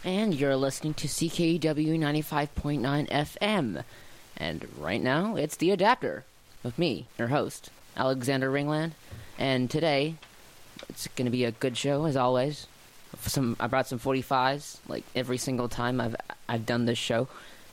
And you're listening to CKUW 95.9 FM. And right now, it's The Adapter with me, your host, Alexander Ringland. And today, it's going to be a good show, as always. I brought some 45s, like every single time I've done this show.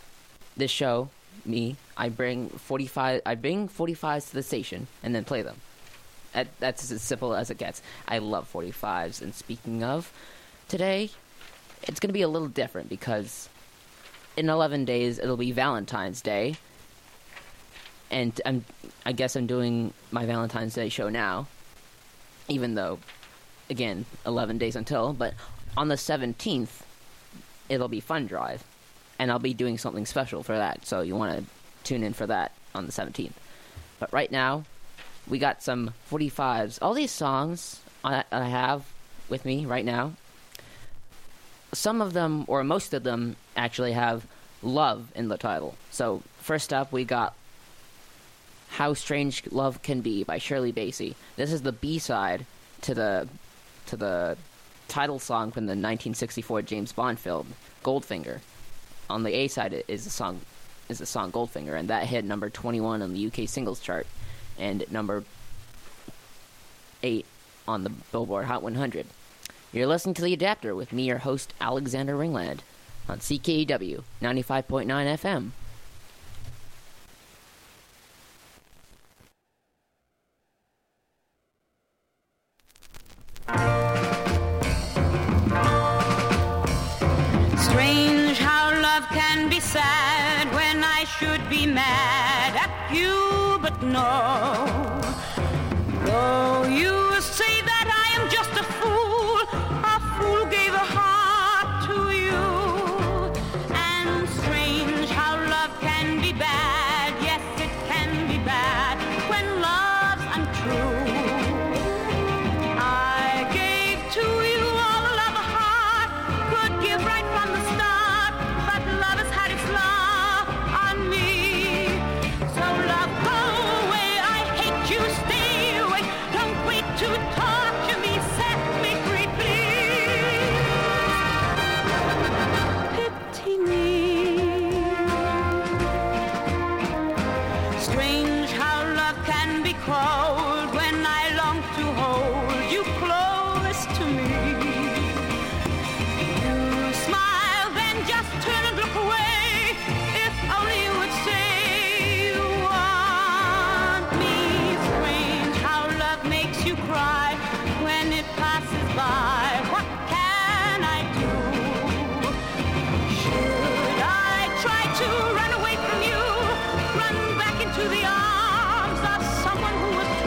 I bring 45s to the station and then play them. That's as simple as it gets. I love 45s. And speaking of, today, it's going to be a little different because in 11 days, it'll be Valentine's Day. And I guess I'm doing my Valentine's Day show now, even though, again, 11 days until. But on the 17th, it'll be Fun Drive, and I'll be doing something special for that. So you want to tune in for that on the 17th. But right now, we got some 45s. All these songs I have with me right now, some of them, or most of them, actually have love in the title. So first up, we got How Strange Love Can Be by Shirley Bassey. This is the B-side to the title song from the 1964 James Bond film, Goldfinger. On the A-side is the song Goldfinger, and that hit number 21 on the UK singles chart and number 8 on the Billboard Hot 100. You're listening to The Adapter with me, your host, Alexander Ringland, on CKUW 95.9 FM. Strange how love can be sad when I should be mad at you, but no. Though you say that I am just a fool gave a heart to you. And strange how love can be bad, yes it can be bad when love's untrue. I gave to you all the love a heart could give right from the start, but love has had its law on me. So love, go away, I hate you, stay away, don't wait to torture me, set me free, please. Pity me. Strange how love can be cold when I long to hold you close to me. You smile, then just turn and look away. If only you would say you want me. Strange how love makes you cry when it passes by. What can I do? Should I try to run away from you? Run back into the arms of someone who was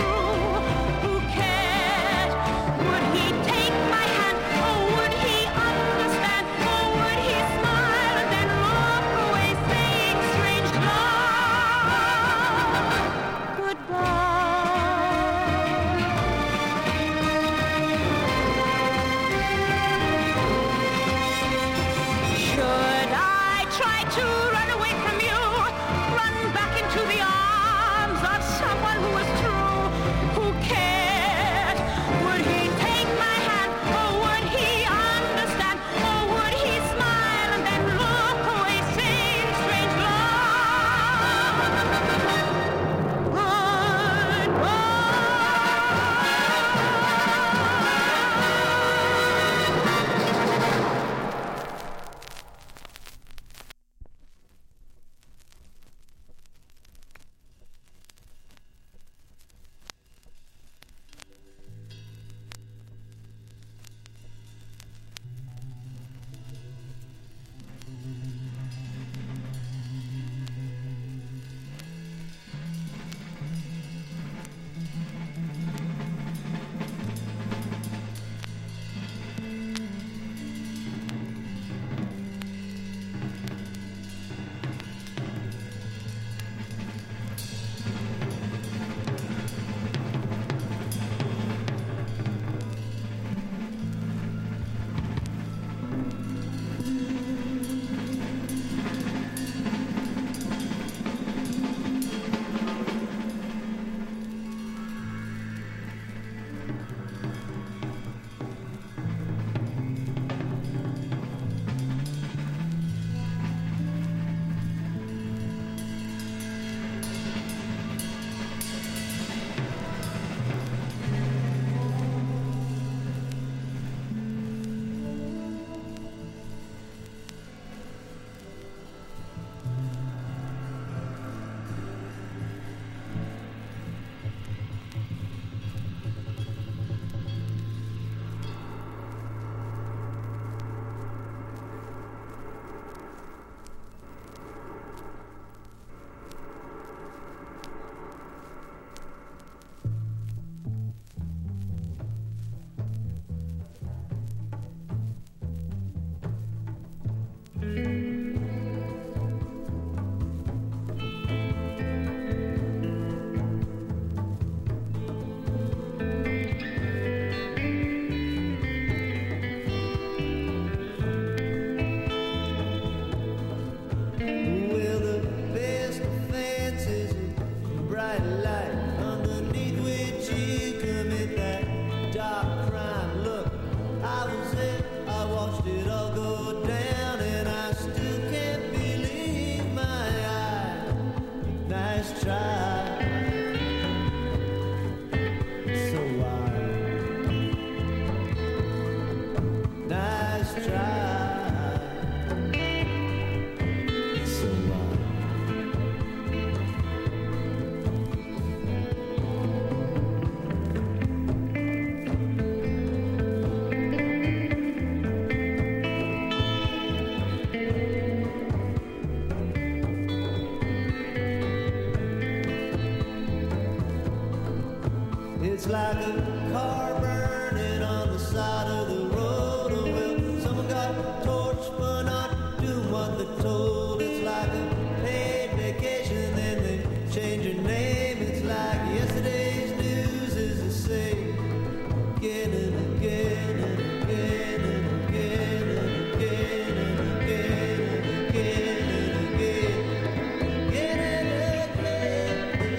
It's like a car burning on the side of the road. Oh, well, someone got torched for not doing what they're told. It's like a paid vacation, then they change your name. It's like yesterday's news is the same again and again and again and again and again and again and again and again, again and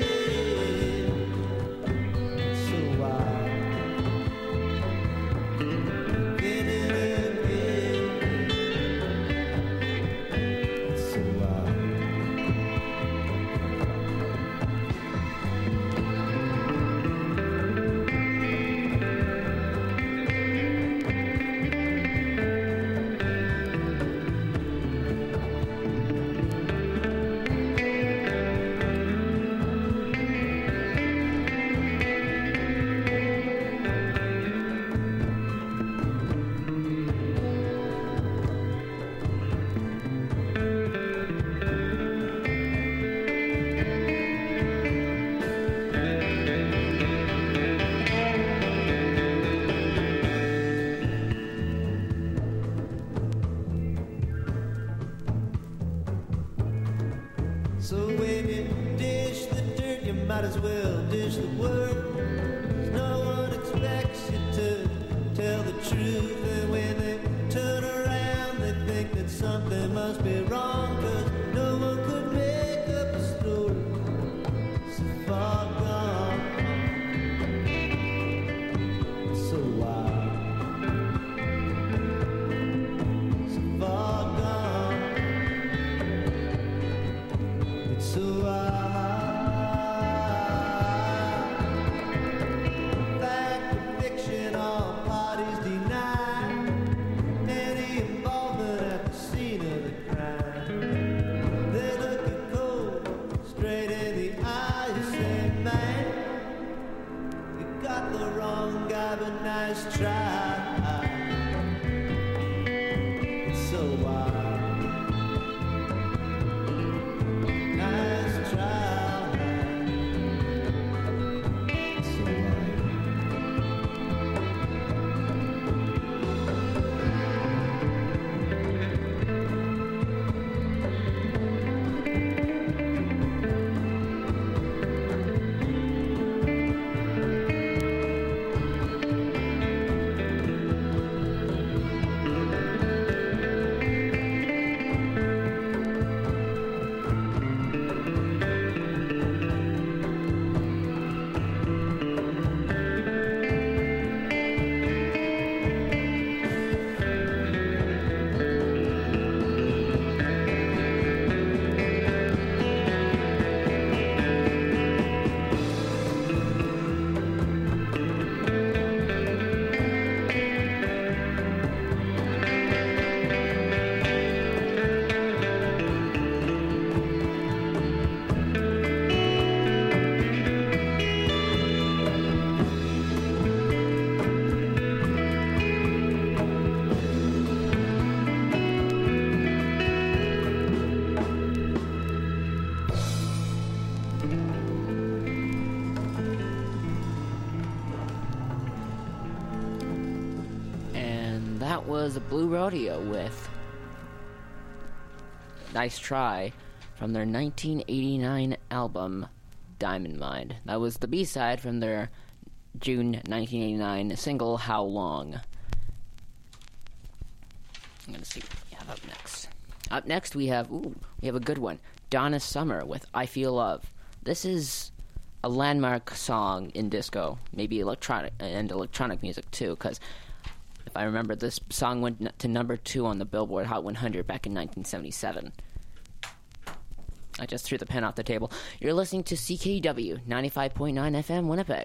again. So wild. Again and again. So wild. So when you dish the dirt, you might as well dish the word. 'Cause no one expects you to tell the truth. And when they turn around, they think that something must be wrong. 'Cause no one could make up a story so far gone, so wild, so far gone. It's so wild. Fact or fiction, all parties deny any involvement at the scene of the crime. They look you cold, straight in the eye. You say, man, you got the wrong guy, but nice try. It's so wild. Nice try. So wild. And that was Blue Rodeo with Nice Try from their 1989 album Diamond Mine. That was the B-side from their June 1989 single How Long. I'm gonna see what we have up next. Up next we have a good one. Donna Summer with I Feel Love. This is a landmark song in disco, maybe electronic music too, because if I remember, this song went to number 2 on the Billboard Hot 100 back in 1977. I just threw the pen off the table. You're listening to CKW 95.9 FM Winnipeg.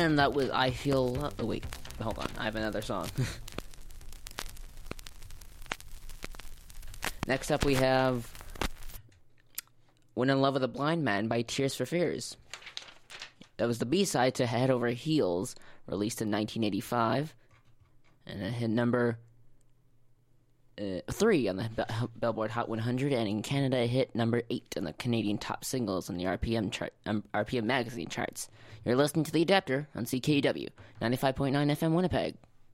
And that was I Feel Love. Oh, wait. Hold on. I have another song. Next up, we have When in Love with a Blind Man by Tears for Fears. That was the B-side to Head Over Heels, released in 1985. And it hit number 3 on the Billboard Hot 100, and in Canada it hit number 8 on the Canadian top singles on the RPM magazine charts. You're listening to The Adapter on CKUW 95.9 FM Winnipeg.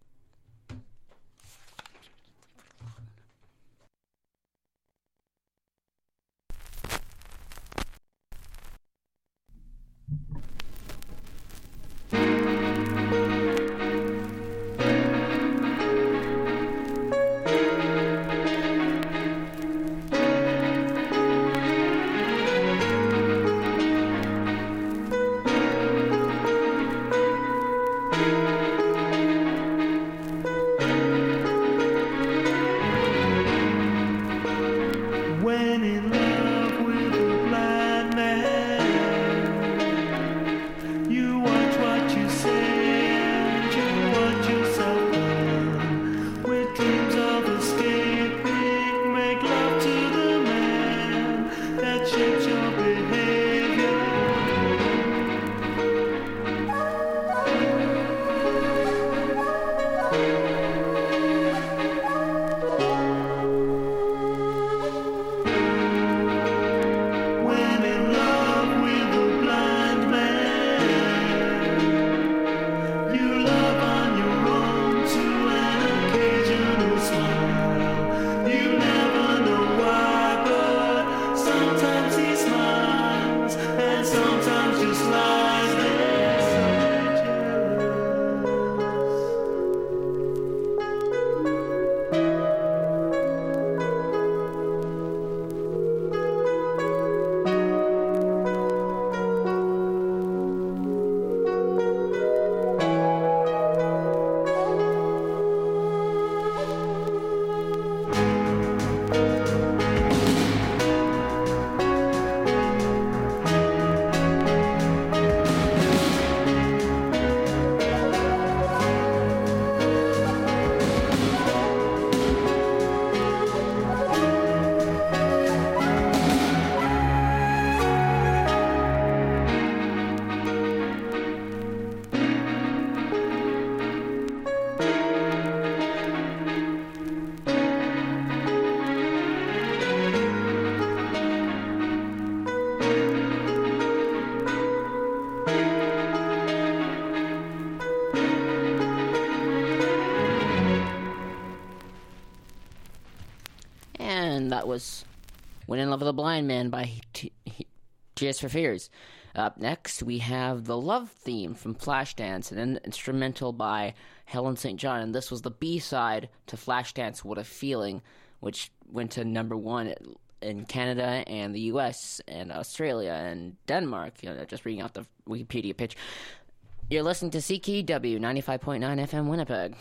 That was When in Love with a Blind Man by Tears for Fears. Up next, we have the Love Theme from Flashdance, an instrumental by Helen St. John, and this was the B-side to Flashdance, What a Feeling, which went to number 1 in Canada and the US and Australia and Denmark. Just reading out the Wikipedia page. You're listening to CKUW 95.9 FM Winnipeg.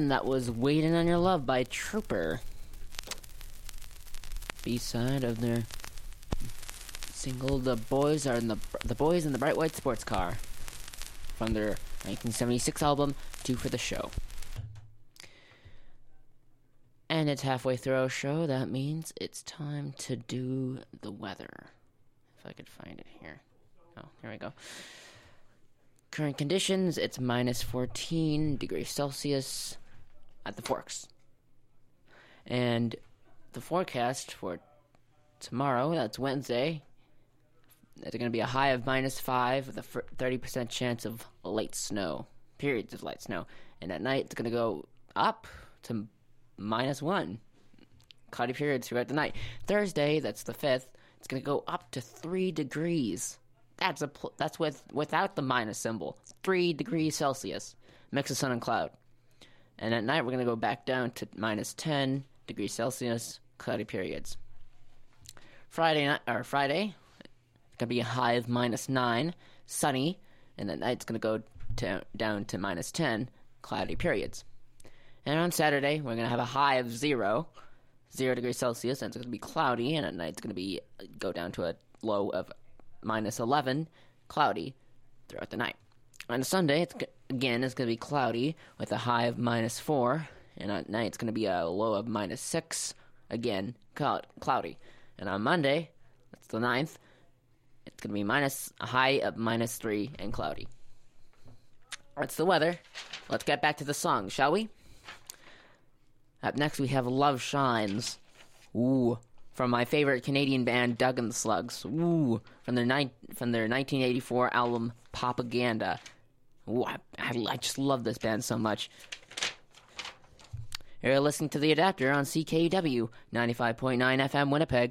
and that was Waiting on Your Love by Trooper. B-side of their single The Boys in the Bright White Sports Car from their 1976 album Two for the Show. And it's halfway through our show. That means it's time to do the weather. If I could find it here. Oh, here we go. Current conditions, it's minus 14 degrees Celsius at the Forks. And the forecast for tomorrow, that's Wednesday, there's going to be a high of minus 5 with a 30% chance of light snow, periods of light snow. And at night, it's going to go up to minus 1, cloudy periods throughout the night. Thursday, that's the 5th, it's going to go up to 3 degrees. That's without the minus symbol. 3 degrees Celsius, mix of sun and cloud. And at night, we're going to go back down to minus 10 degrees Celsius, cloudy periods. Friday, it's going to be a high of minus 9, sunny, and at night it's going to go down to minus 10, cloudy periods. And on Saturday, we're going to have a high of 0 degrees Celsius, and it's going to be cloudy, and at night it's going to go down to a low of minus 11, cloudy, throughout the night. On Sunday, it's going to be cloudy, with a high of minus 4, and at night it's going to be a low of minus 6, again, cloudy. And on Monday, that's the 9th, it's going to be a high of minus 3 and cloudy. That's the weather. Let's get back to the song, shall we? Up next, we have Love Shines. Ooh. From my favorite Canadian band, Doug and the Slugs. Ooh. From their 1984 album, Propaganda. Ooh, I just love this band so much. You're listening to The Adapter on CKUW 95.9 FM Winnipeg.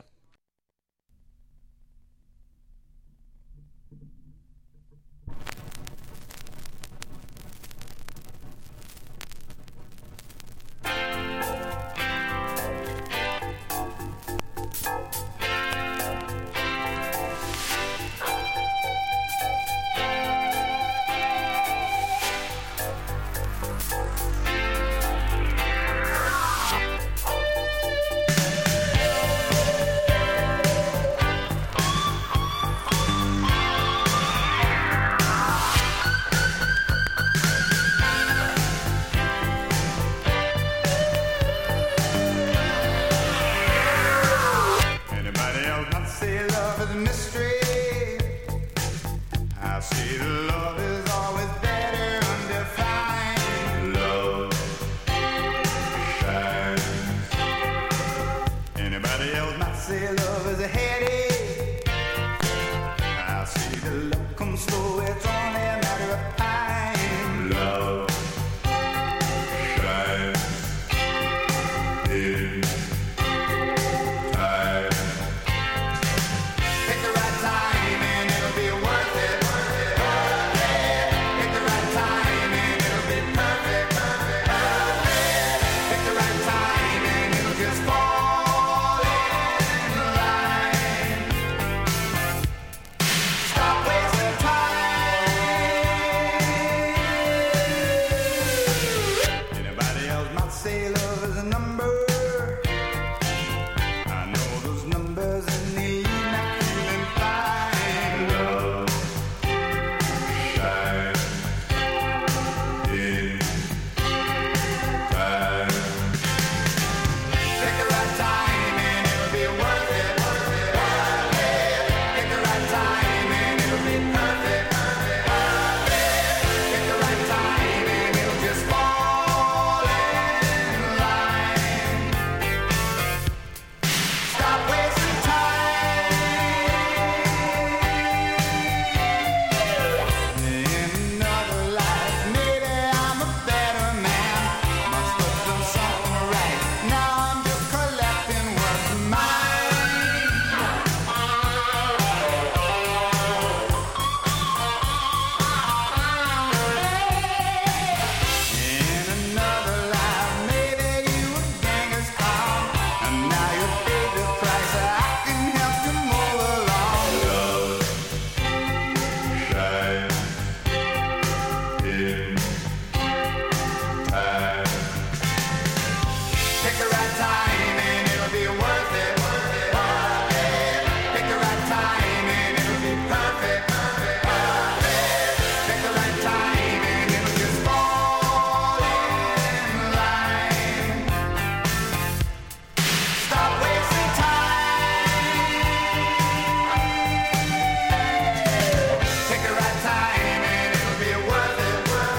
the right time and it'll be worth it. Pick the right time and it'll be perfect. Pick the right time and it'll just fall in line. Stop wasting time. Pick the right time and it'll be worth it.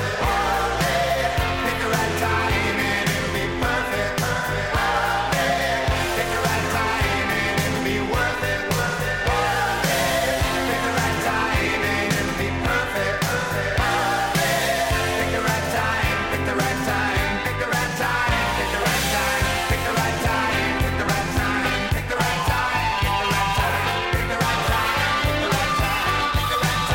Pick the right time and it'll be perfect. Pick the right time and it'll be worth it. Pick the right time and it'll be perfect. Pick the right time, pick the right time, pick the right time, pick the right time, pick the right time, pick the right time, pick the right time, pick the right time, pick the right time, pick the right time, pick the right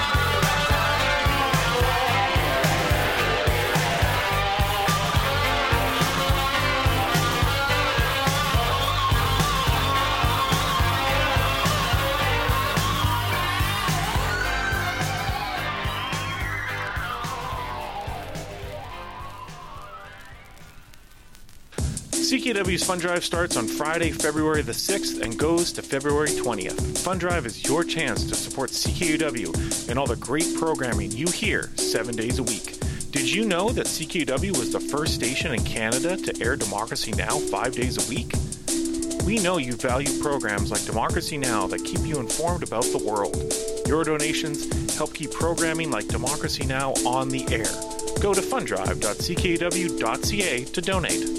CKW's Fun Drive starts on Friday, February the 6th and goes to February 20th. Fun Drive is your chance to support CKUW and all the great programming you hear 7 days a week. Did you know that CKUW was the first station in Canada to air Democracy Now! 5 days a week? We know you value programs like Democracy Now! That keep you informed about the world. Your donations help keep programming like Democracy Now! On the air. Go to fundrive.ckw.ca to donate.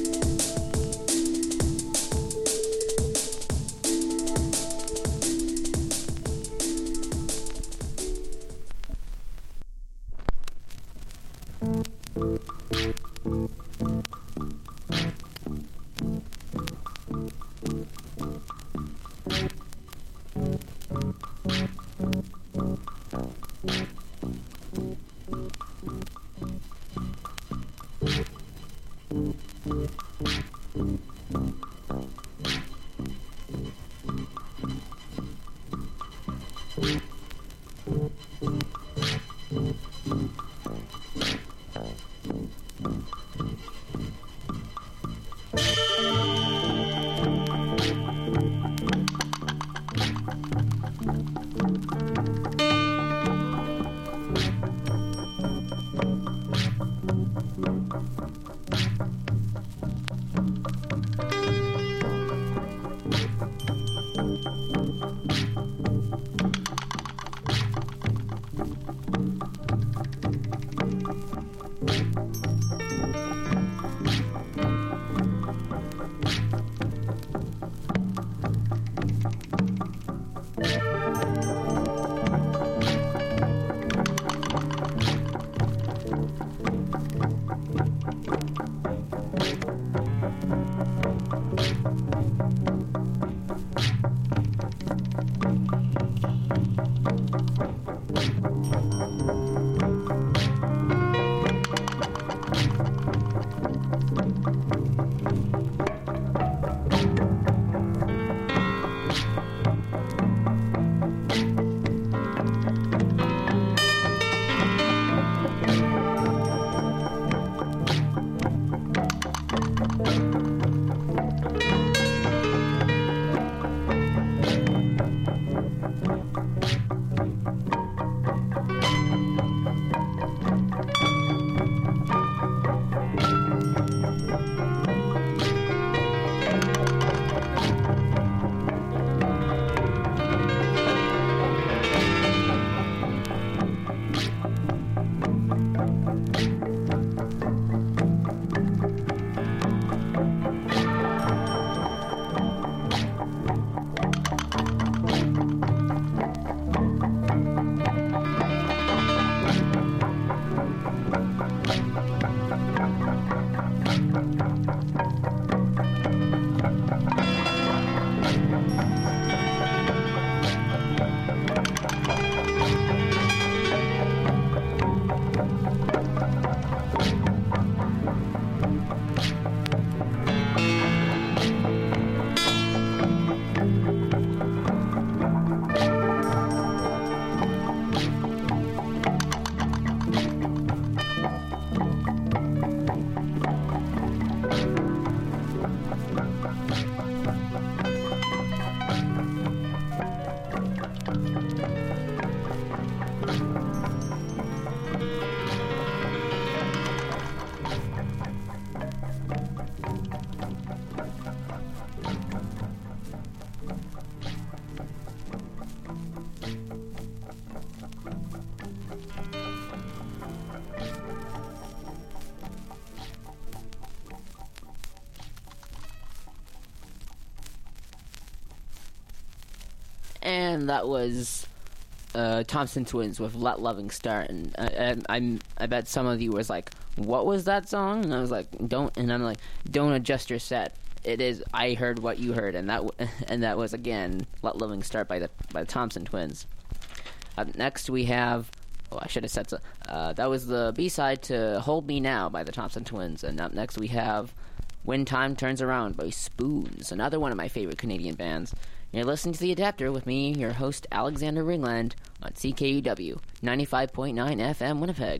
And that was Thompson Twins with "Let Loving Start," and I bet some of you was like, "What was that song?" And I was like, "Don't," and I'm like, "Don't adjust your set." It is. I heard what you heard, and that was again "Let Loving Start" by the Thompson Twins. Up next we have. Oh, I should have said so. That was the B-side to "Hold Me Now" by the Thompson Twins, and up next we have "When Time Turns Around" by Spoons, another one of my favorite Canadian bands. You're listening to The Adapter with me, your host, Alexander Ringland, on CKUW 95.9 FM Winnipeg.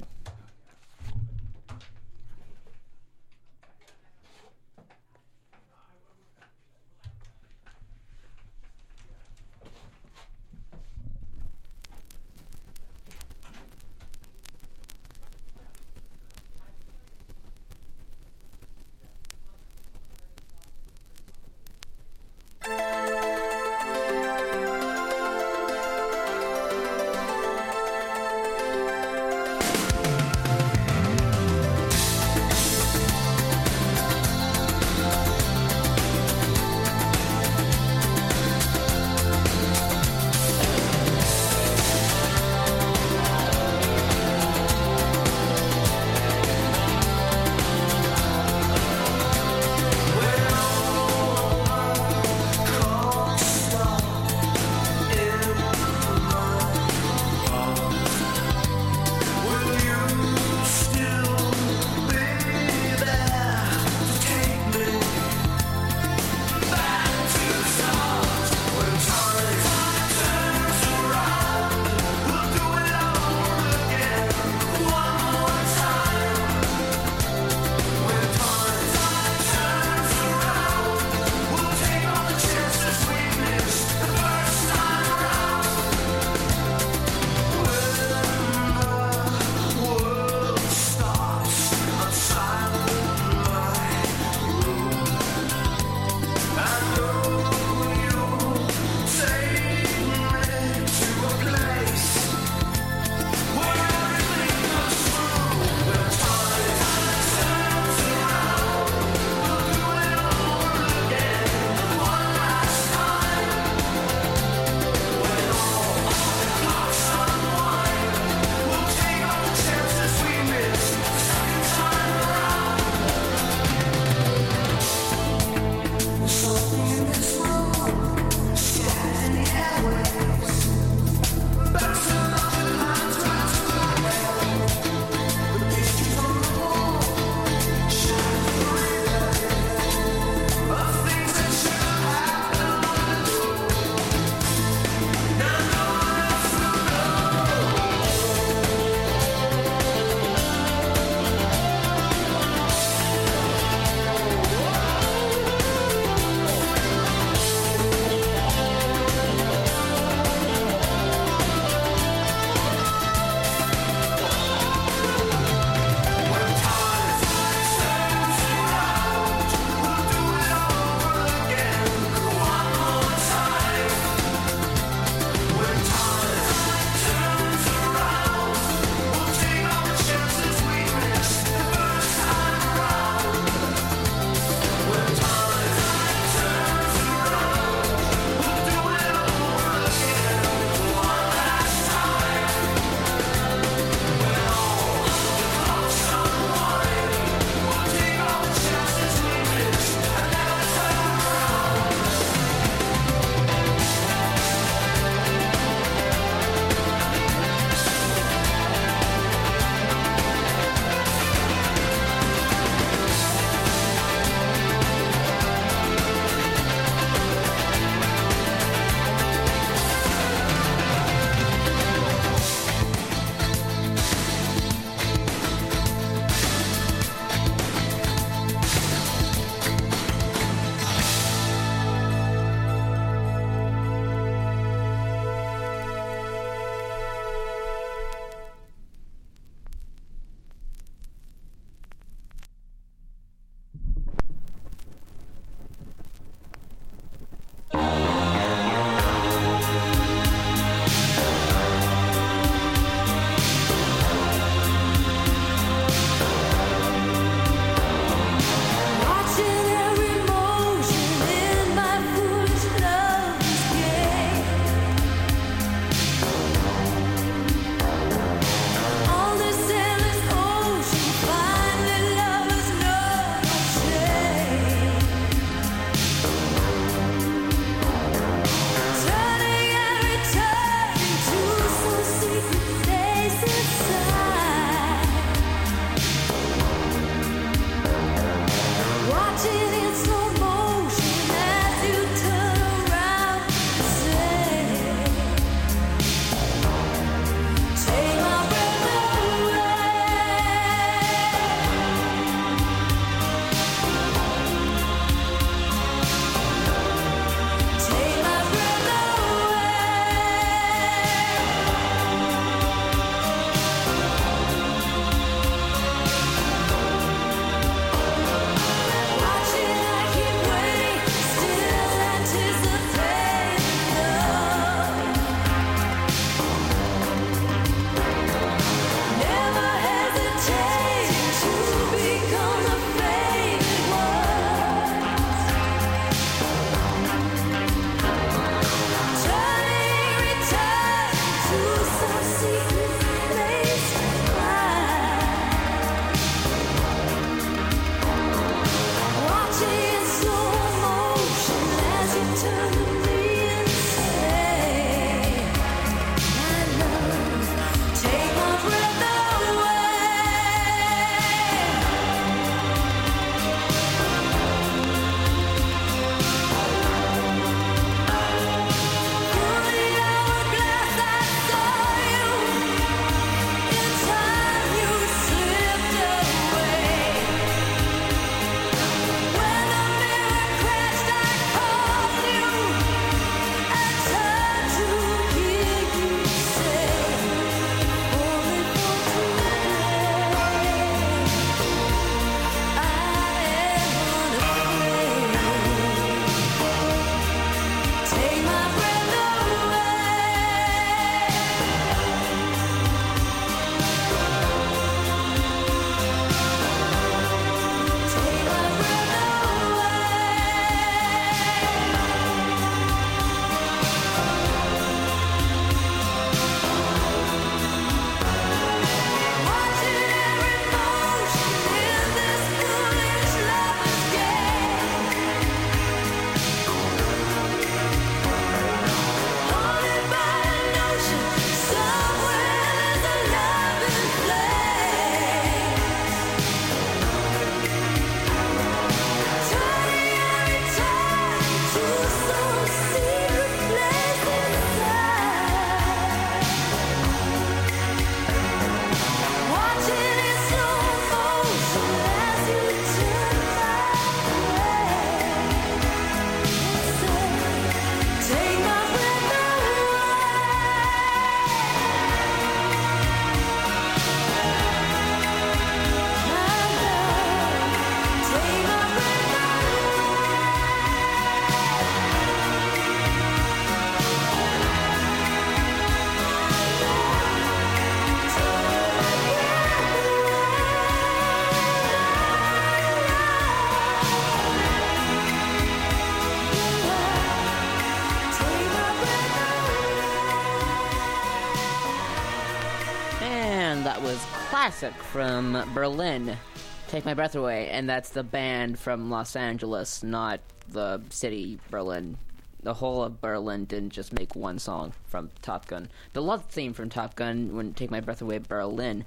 classic from Berlin, Take My Breath Away, and that's the band from Los Angeles, not the city Berlin. The whole of Berlin didn't just make one song from Top Gun. The love theme from Top Gun, when Take My Breath Away, Berlin.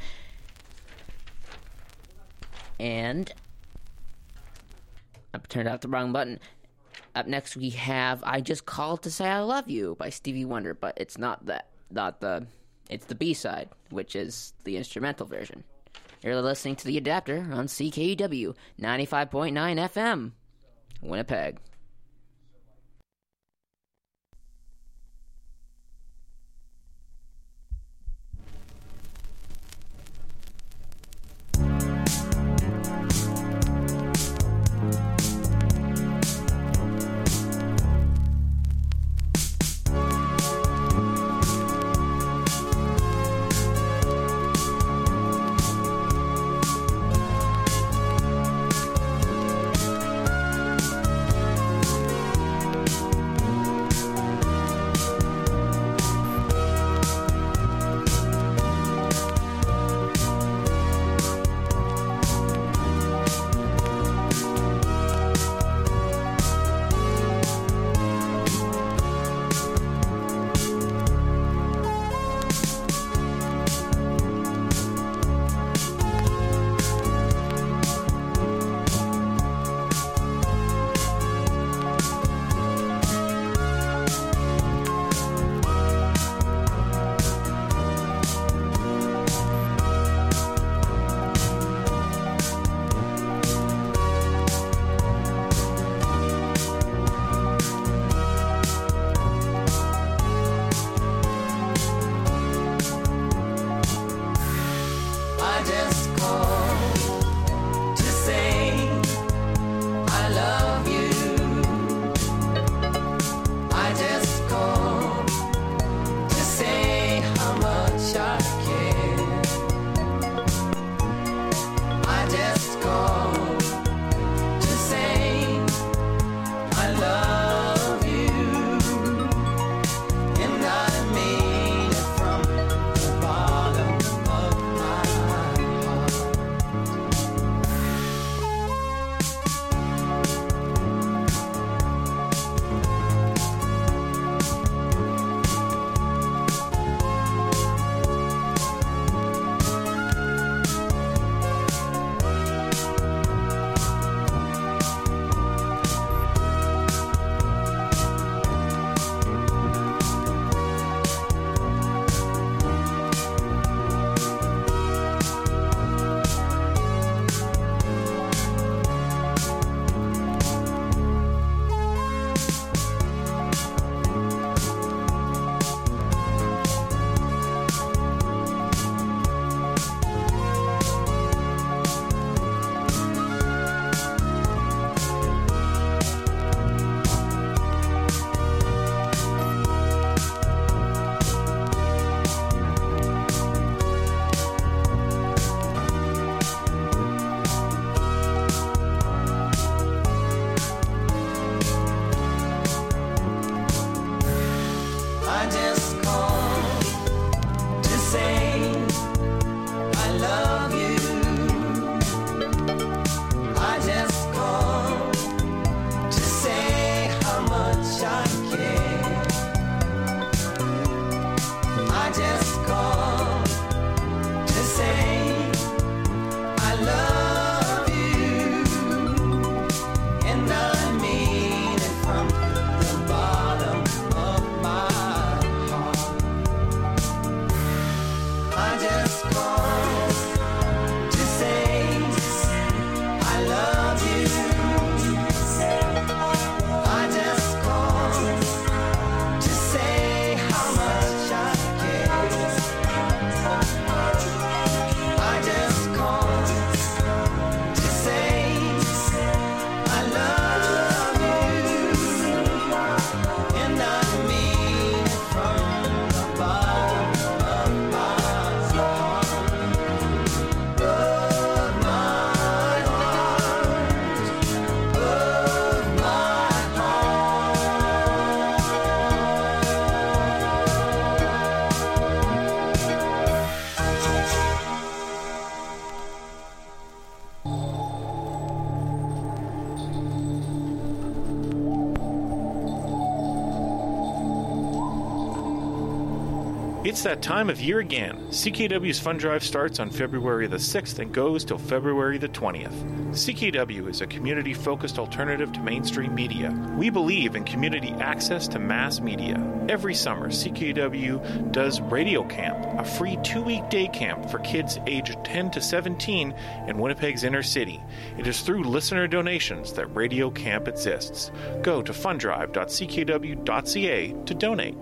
And I turned out the wrong button. Up next we have I Just Called to Say I Love You by Stevie Wonder, but it's not that. It's the B-side, which is the instrumental version. You're listening to The Adapter on CKUW 95.9 FM, Winnipeg. Thank It's that time of year again. CKW's Fun Drive starts on February the 6th and goes till February the 20th. CKW is a community-focused alternative to mainstream media. We believe in community access to mass media. Every summer, CKW does Radio Camp, a free 2-week day camp for kids aged 10 to 17 in Winnipeg's inner city. It is through listener donations that Radio Camp exists. Go to fundrive.ckw.ca to donate.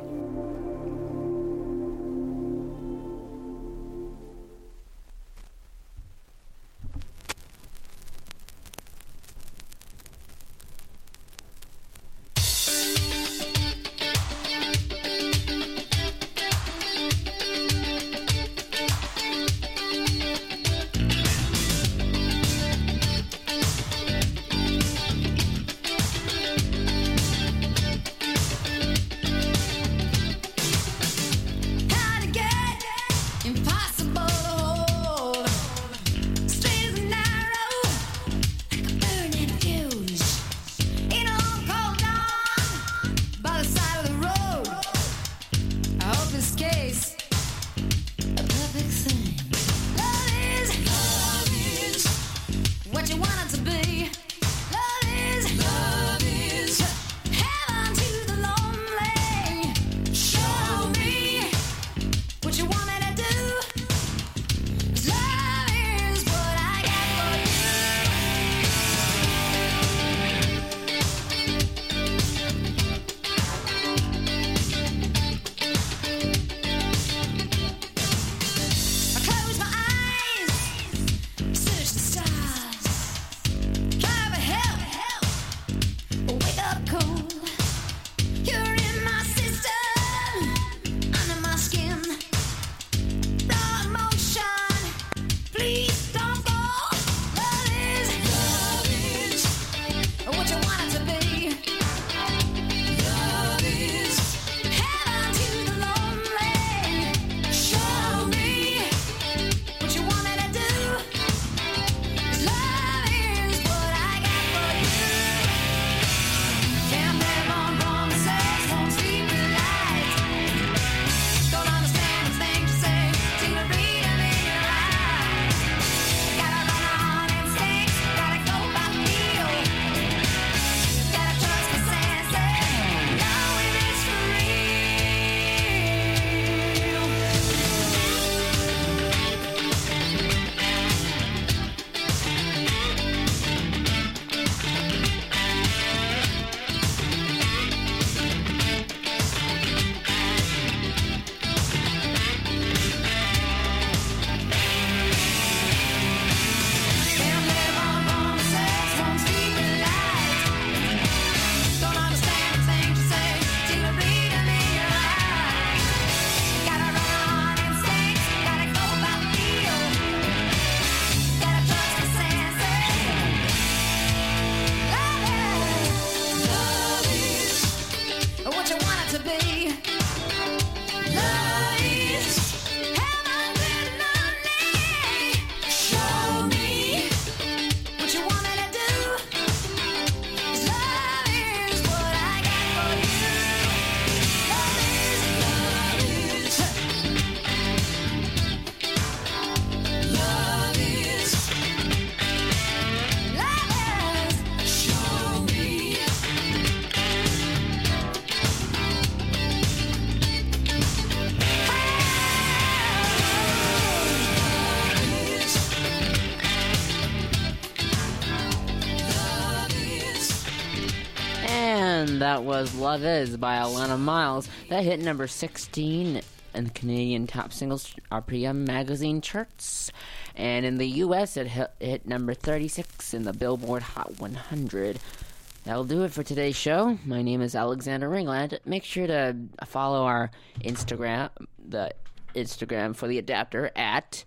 That was Love Is by Alana Miles. That hit number 16 in the Canadian Top Singles RPM magazine charts. And in the U.S., it hit number 36 in the Billboard Hot 100. That'll do it for today's show. My name is Alexander Ringland. Make sure to follow our Instagram, the Instagram for the adapter at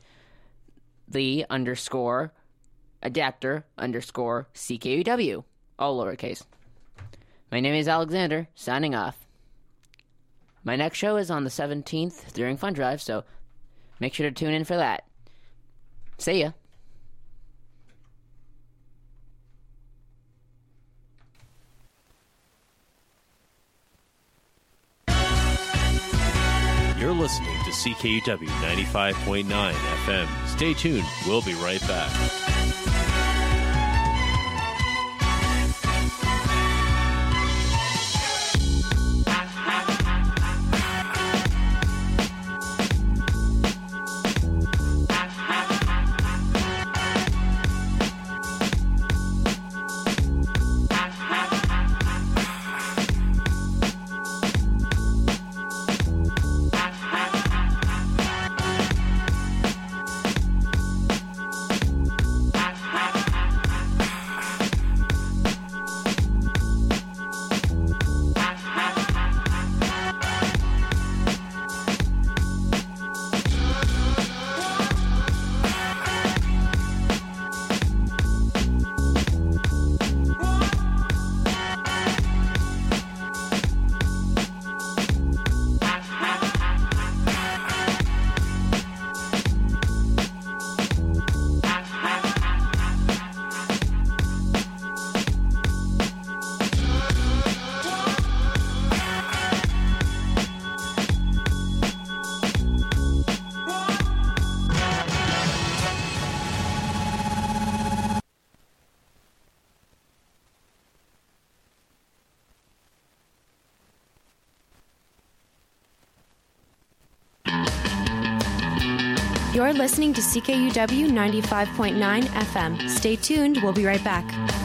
_adapter_CKUW. All lowercase. My name is Alexander, signing off. My next show is on the 17th during Fun Drive, so make sure to tune in for that. See ya. You're listening to CKUW 95.9 FM. Stay tuned. We'll be right back. You're listening to CKUW 95.9 FM. Stay tuned. We'll be right back.